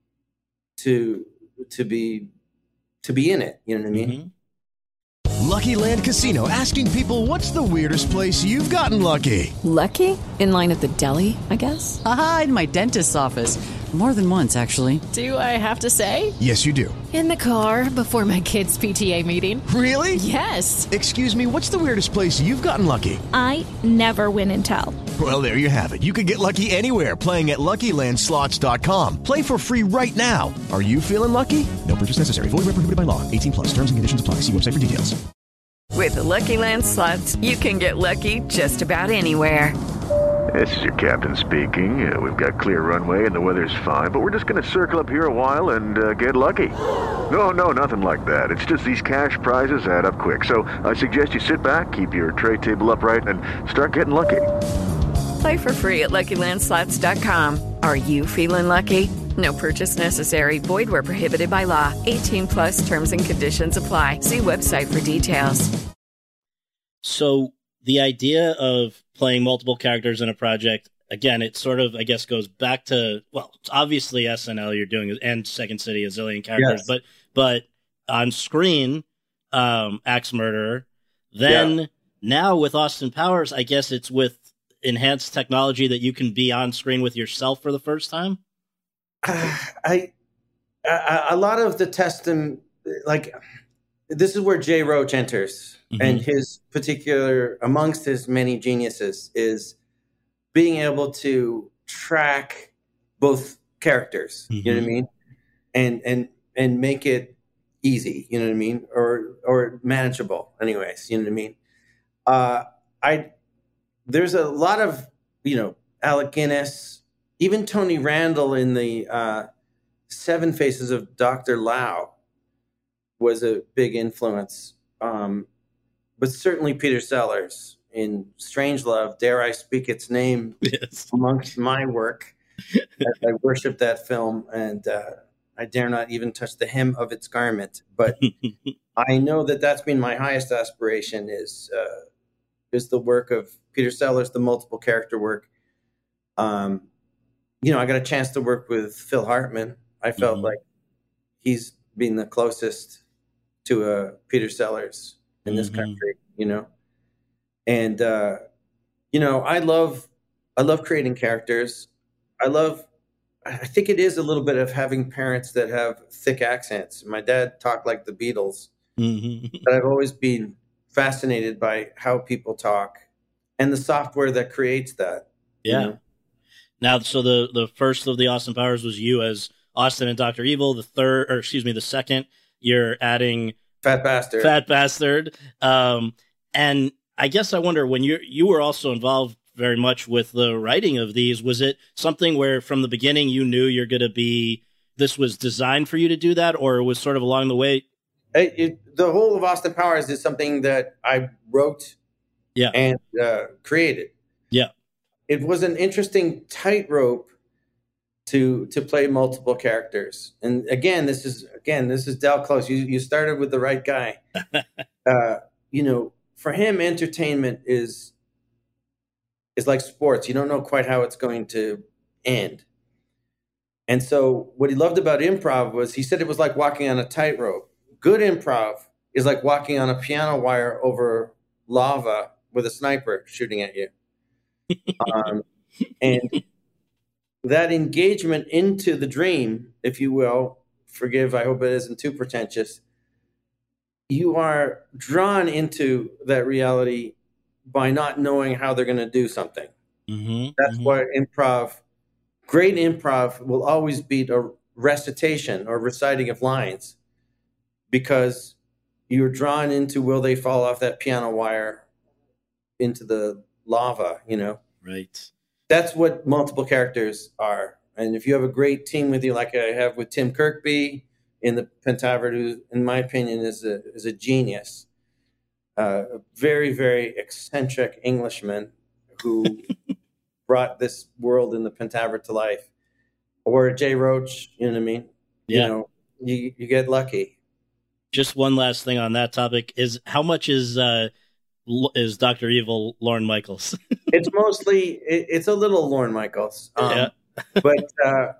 to, to be, to be in it. You know what I mean? Mm-hmm. Lucky Land Casino, asking people, what's the weirdest place you've gotten lucky? Lucky? In line at the deli, I guess? Aha, in my dentist's office. More than once, actually. Do I have to say? Yes, you do. In the car before my kids' P T A meeting. Really? Yes. Excuse me, what's the weirdest place you've gotten lucky? I never win and tell. Well, there you have it. You can get lucky anywhere, playing at Lucky Land Slots dot com. Play for free right now. Are you feeling lucky? No purchase necessary. Void where prohibited by law. eighteen plus. Terms and conditions apply. See website for details. With the Lucky Land Slots, you can get lucky just about anywhere. This is your captain speaking. Uh, we've got clear runway and the weather's fine, but we're just going to circle up here a while and uh, get lucky. No, no, nothing like that. It's just these cash prizes add up quick. So I suggest you sit back, keep your tray table upright, and start getting lucky. Play for free at Lucky Land Slots dot com. Are you feeling lucky? No purchase necessary. Void where prohibited by law. eighteen plus terms and conditions apply. See website for details. So the idea of playing multiple characters in a project, again, it sort of, I guess, goes back to, well, it's obviously S N L you're doing, and Second City, a zillion characters, yes. but but on screen, um, Axe Murderer. Then yeah. now with Austin Powers, I guess it's with enhanced technology that you can be on screen with yourself for the first time. Uh, I, I a lot of the testing, like this is where Jay Roach enters. Mm-hmm. And his particular, amongst his many geniuses, is being able to track both characters. Mm-hmm. You know what I mean? And and and make it easy. You know what I mean? Or or manageable. Anyways, you know what I mean? Uh, I there's a lot of you know Alec Guinness, even Tony Randall in the uh, Seven Faces of Doctor Lau was a big influence. Um, But certainly Peter Sellers in Strangelove, dare I speak its name yes. amongst my work. I worship that film, and uh, I dare not even touch the hem of its garment. But I know that that's been my highest aspiration is uh, is the work of Peter Sellers, the multiple character work. Um, you know, I got a chance to work with Phil Hartman. I felt mm-hmm. like he's been the closest to a Peter Sellers in this mm-hmm. country, you know, and uh, you know, I love, I love creating characters. I love, I think it is a little bit of having parents that have thick accents. My dad talked like the Beatles, mm-hmm. but I've always been fascinated by how people talk and the software that creates that. Yeah. You know? Now, so the, the first of the Austin Powers was you as Austin and Doctor Evil. The third, or excuse me, the second, you're adding Fat Bastard. Fat Bastard. Um, and I guess I wonder, when you you were also involved very much with the writing of these, was it something where from the beginning you knew you're going to be, this was designed for you to do that, or it was sort of along the way? It, it, the whole of Austin Powers is something that I wrote yeah. and uh, created. Yeah. It was an interesting tightrope to to play multiple characters. And again, this is again, this is Del Close. You you started with the right guy. uh, you know, for him, entertainment is is like sports. You don't know quite how it's going to end. And so what he loved about improv was he said it was like walking on a tightrope. Good improv is like walking on a piano wire over lava with a sniper shooting at you. Um, and that engagement into the dream, if you will, forgive, I hope it isn't too pretentious, you are drawn into that reality by not knowing how they're going to do something. Mm-hmm, That's mm-hmm. why improv, great improv will always beat a recitation or reciting of lines, because you're drawn into, will they fall off that piano wire into the lava, you know? Right. That's what multiple characters are. And if you have a great team with you, like I have with Tim Kirkby in the Pentavert, who, in my opinion, is a is a genius, uh, a very, very eccentric Englishman who brought this world in the Pentavert to life. Or Jay Roach, you know what I mean? Yeah. You know, you, you get lucky. Just one last thing on that topic is, how much is uh, is Doctor Evil Lorne Michaels? It's mostly, it, it's a little Lorne Michaels. Um, yeah. but uh,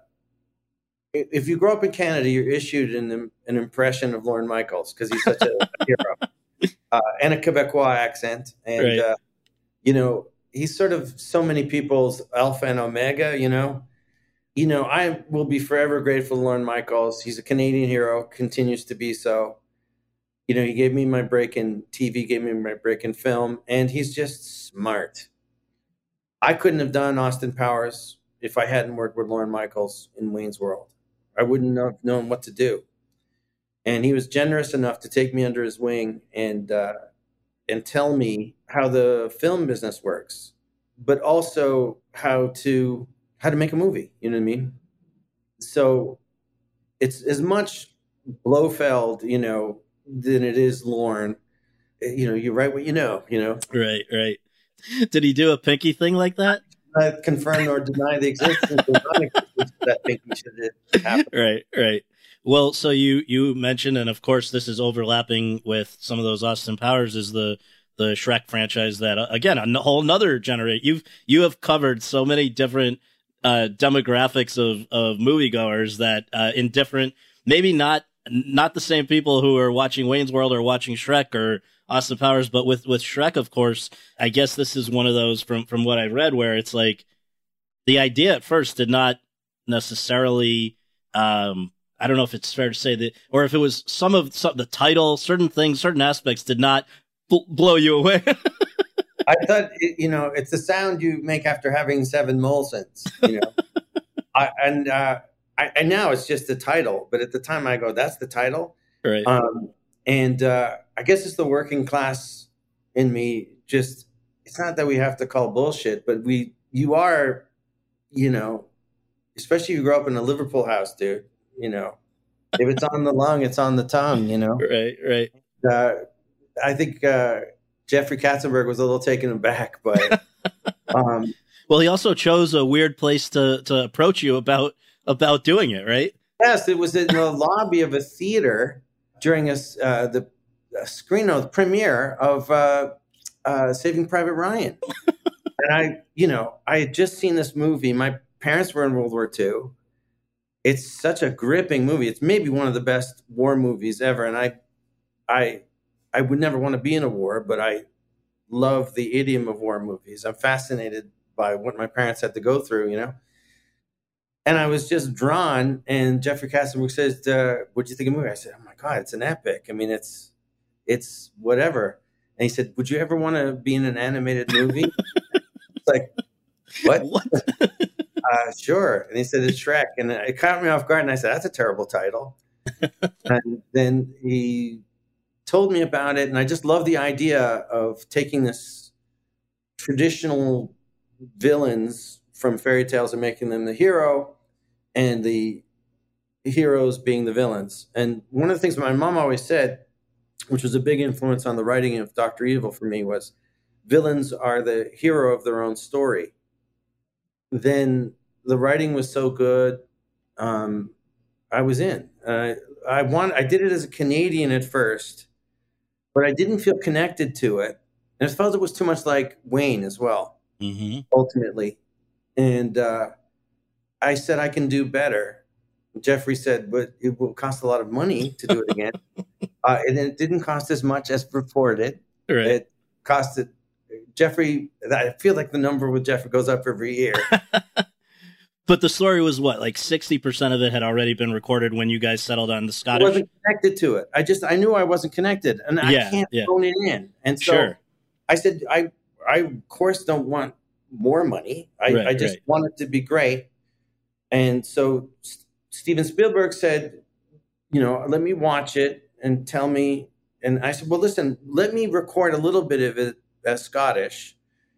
if you grow up in Canada, you're issued an, an impression of Lorne Michaels because he's such a hero. Uh, and a Quebecois accent. And, right. uh, you know, he's sort of so many people's alpha and omega, you know. You know, I will be forever grateful to Lorne Michaels. He's a Canadian hero, continues to be so. You know, he gave me my break in T V, gave me my break in film, and he's just smart. I couldn't have done Austin Powers if I hadn't worked with Lorne Michaels in Wayne's World. I wouldn't have known what to do. And he was generous enough to take me under his wing and uh, and tell me how the film business works, but also how to how to make a movie. You know what I mean? So it's as much Blofeld, you know, than it is Lorne. You know, you write what you know. You know, right, right. Did he do a pinky thing like that? I confirm or deny the existence or non-existence of that pinky should happen. Right, right. Well, so you you mentioned, and of course this is overlapping with some of those Austin Powers, is the the Shrek franchise that, uh, again, a whole nother generation. You've you have covered so many different uh, demographics of of moviegoers that uh, in different, maybe not not the same people who are watching Wayne's World or watching Shrek or Austin Powers, but with with Shrek, of course, I guess this is one of those from from what I read where it's like the idea at first did not necessarily. Um, I don't know if it's fair to say that, or if it was some of some, the title, certain things, certain aspects did not bl- blow you away. I thought, you know, it's the sound you make after having seven Molsons, you know, I, and uh, I, and now it's just the title. But at the time, I go, "That's the title," right? Um, and uh, I guess it's the working class in me. Just it's not that we have to call bullshit, but we, you are, you know, especially if you grow up in a Liverpool house, dude. You know, if it's on the lung, it's on the tongue, you know? Right, right. Uh, I think uh, Jeffrey Katzenberg was a little taken aback, but... um, well, he also chose a weird place to, to approach you about about doing it, right? Yes, it was in the lobby of a theater during a, uh, the a screen of the premiere of uh, uh, Saving Private Ryan. And I, you know, I had just seen this movie. My parents were in World War Two. It's such a gripping movie. It's maybe one of the best war movies ever. And I, I, I would never want to be in a war, but I, love the idiom of war movies. I'm fascinated by what my parents had to go through, you know? And I was just drawn, and Jeffrey Katzenberg says, uh, what'd you think of the movie? I said, oh my God, it's an epic. I mean, it's, it's whatever. And he said, would you ever want to be in an animated movie? It's like, what? What? uh, sure. And he said, it's Shrek. And it caught me off guard. And I said, that's a terrible title. And then he told me about it. And I just love the idea of taking this traditional villains from fairy tales and making them the hero, and the heroes being the villains. And one of the things my mom always said, which was a big influence on the writing of Doctor Evil for me, was villains are the hero of their own story. Then the writing was so good, um, I was in. Uh, I want, I did it as a Canadian at first, but I didn't feel connected to it. And I felt it was too much like Wayne as well, mm-hmm. ultimately. And uh, I said, I can do better. Jeffrey said, but it will cost a lot of money to do it again. uh, and it didn't cost as much as reported. Right. It costed Jeffrey. I feel like the number with Jeffrey goes up every year. But the story was what, like sixty percent of it had already been recorded when you guys settled on the Scottish? I wasn't connected to it. I just, I knew I wasn't connected, and yeah, I can't yeah. phone it in. And so sure. I said, I, I of course don't want more money. I, right, I just right. want it to be great. And so S- Steven Spielberg said, you know, let me watch it and tell me. And I said, well, listen, let me record a little bit of it as Scottish,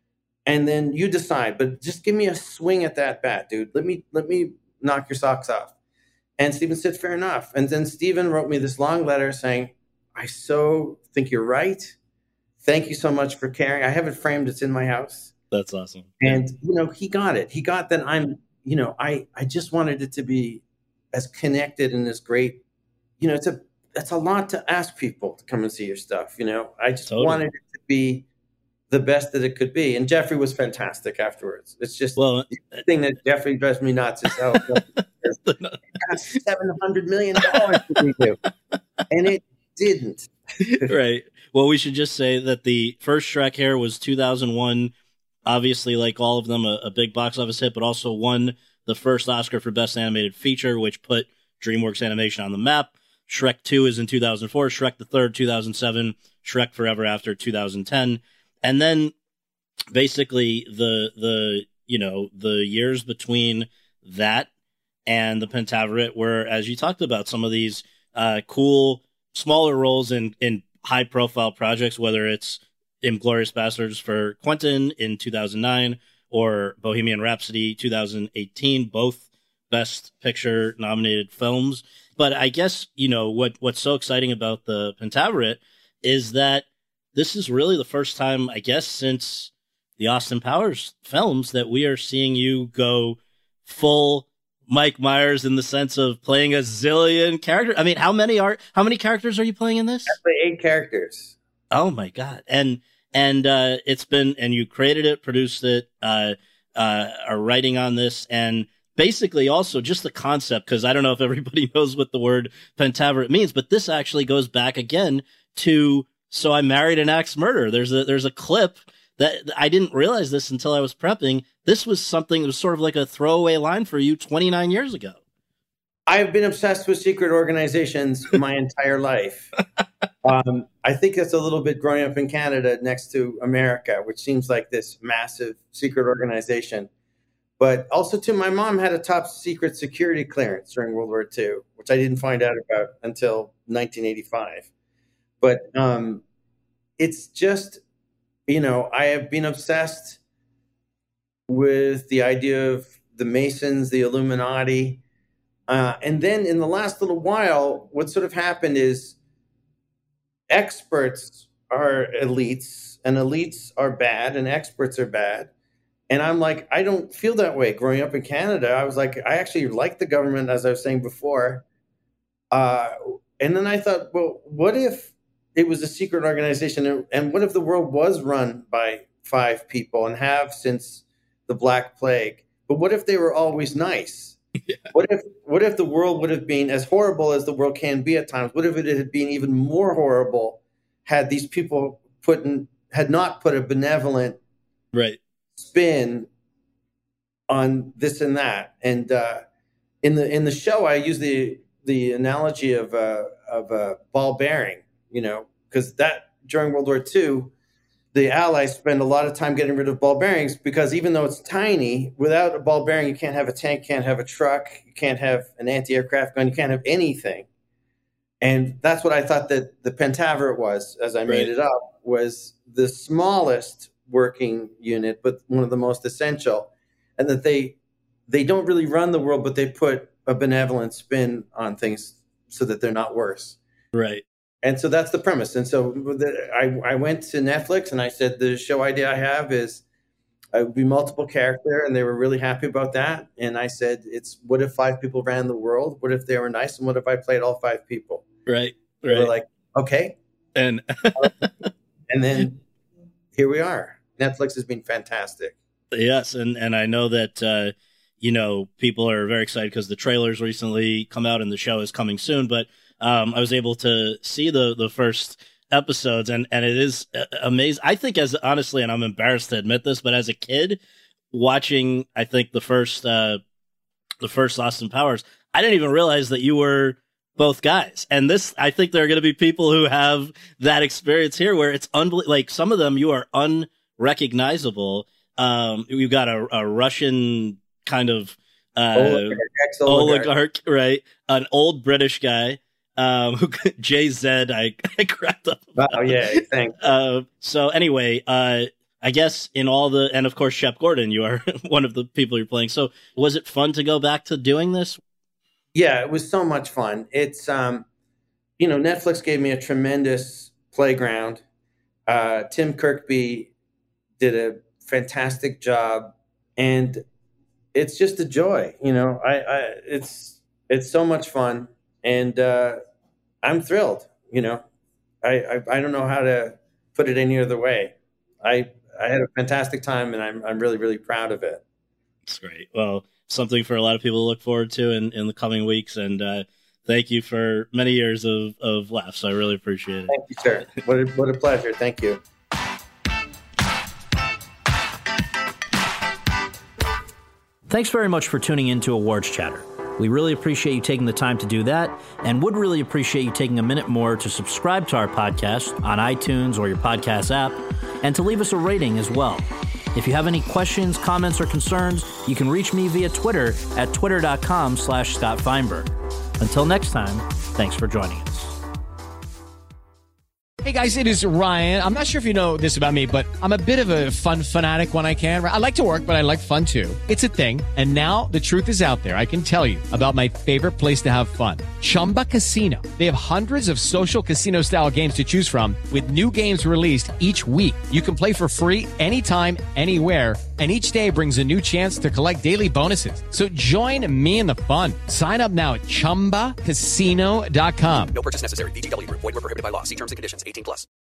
and then you decide. But just give me a swing at that bat, dude. Let me let me knock your socks off. And Steven said, fair enough. And then Steven wrote me this long letter saying, I so think you're right. Thank you so much for caring. I have it framed. It's in my house. That's awesome. And, you know, he got it. He got that I'm, you know, I, I just wanted it to be as connected and as great. You know, it's a, it's a lot to ask people to come and see your stuff. You know, I just Totally. wanted it to be the best that it could be. And Jeffrey was fantastic afterwards. It's just well, the thing that Jeffrey drives me nuts is how it got seven hundred million dollars to redo. And it didn't. Right. Well, we should just say that the first Shrek here was two thousand one. Obviously, like all of them, a, a big box office hit, but also won the first Oscar for Best Animated Feature, which put DreamWorks Animation on the map. Shrek two is in two thousand four, Shrek the Third, two thousand seven, Shrek Forever After, two thousand ten. And then basically the, the you know, the years between that and the Pentaverate were, as you talked about, some of these uh, cool, smaller roles in, in high-profile projects, whether it's Inglourious Basterds for Quentin in two thousand nine or Bohemian Rhapsody two thousand eighteen, both Best Picture nominated films. But I guess, you know, what what's so exciting about the Pentaverate is that this is really the first time, I guess, since the Austin Powers films that we are seeing you go full Mike Myers in the sense of playing a zillion characters. I mean, how many are how many characters are you playing in this? I play eight characters. Oh my God. And and uh, it's been, and you created it, produced it, uh, uh, are writing on this, and basically also just the concept, because I don't know if everybody knows what the word Pentaverate means, but this actually goes back again to So I Married an Axe Murderer. There's a there's a clip that I didn't realize this until I was prepping. This was something that was sort of like a throwaway line for you twenty-nine years ago. I've been obsessed with secret organizations my entire life. Um, I think that's a little bit growing up in Canada next to America, which seems like this massive secret organization. But also, too, my mom had a top secret security clearance during World War Two, which I didn't find out about until nineteen eighty-five. But um, it's just, you know, I have been obsessed with the idea of the Masons, the Illuminati. Uh, and then in the last little while, what sort of happened is experts are elites, and elites are bad, and experts are bad. And I'm like, I don't feel that way. Growing up in Canada, I was like, I actually like the government, as I was saying before. Uh, and then I thought, well, what if it was a secret organization? And what if the world was run by five people and have since the Black Plague? But what if they were always nice? Yeah. What if what if the world would have been as horrible as the world can be at times? What if it had been even more horrible had these people put in had not put a benevolent right spin on this and that. And uh, in the in the show, I use the the analogy of a of a ball bearing, you know, because that during World War Two, the Allies spend a lot of time getting rid of ball bearings because even though it's tiny, without a ball bearing, you can't have a tank, can't have a truck, you can't have an anti-aircraft gun, you can't have anything. And that's what I thought that the Pentaveret was, as I made right. it up, was the smallest working unit, but one of the most essential. And that they they don't really run the world, but they put a benevolent spin on things so that they're not worse. Right. And so that's the premise. And so the, I, I went to Netflix and I said, the show idea I have is I would be multiple character, and they were really happy about that. And I said, it's what if five people ran the world? What if they were nice? And what if I played all five people? Right. They right. were like, okay. And and then here we are. Netflix has been fantastic. Yes. And, and I know that, uh, you know, people are very excited because the trailers recently come out and the show is coming soon. But um, I was able to see the, the first episodes, and, and it is amazing. I think as honestly, and I'm embarrassed to admit this, but as a kid watching, I think the first, uh, the first Austin Powers, I didn't even realize that you were both guys. And this, I think there are going to be people who have that experience here where it's unbelievable. Like some of them you are unrecognizable. Um, you've got a, a Russian kind of uh, oligarch, oligarch. oligarch, right? An old British guy. Um, who J Z, I, I cracked up. Oh yeah, thanks. Uh, so anyway, uh, I guess in all the, and of course, Shep Gordon, you are one of the people you're playing. So was it fun to go back to doing this? Yeah, it was so much fun. It's, um, you know, Netflix gave me a tremendous playground. Uh, Tim Kirkby did a fantastic job, and it's just a joy. You know, I, I it's it's so much fun, and uh, I'm thrilled. You know, I, I I don't know how to put it any other way. I I had a fantastic time, and I'm I'm really really proud of it. That's great. Well, something for a lot of people to look forward to in, in the coming weeks, and uh, thank you for many years of, of laughs. I really appreciate it. Thank you, sir. What a, what a pleasure. Thank you. Thanks very much for tuning in to Awards Chatter. We really appreciate you taking the time to do that, and would really appreciate you taking a minute more to subscribe to our podcast on iTunes or your podcast app, and to leave us a rating as well. If you have any questions, comments, or concerns, you can reach me via Twitter at twitter.com slash Scott Feinberg. Until next time, thanks for joining us. Hey guys, it is Ryan. I'm not sure if you know this about me, but I'm a bit of a fun fanatic when I can. I like to work, but I like fun too. It's a thing. And now the truth is out there. I can tell you about my favorite place to have fun. Chumba Casino. They have hundreds of social casino style games to choose from with new games released each week. You can play for free anytime, anywhere. And each day brings a new chance to collect daily bonuses. So join me in the fun. Sign up now at chumba casino dot com. No purchase necessary. V G W. Void where prohibited by law. See terms and conditions. eighteen plus.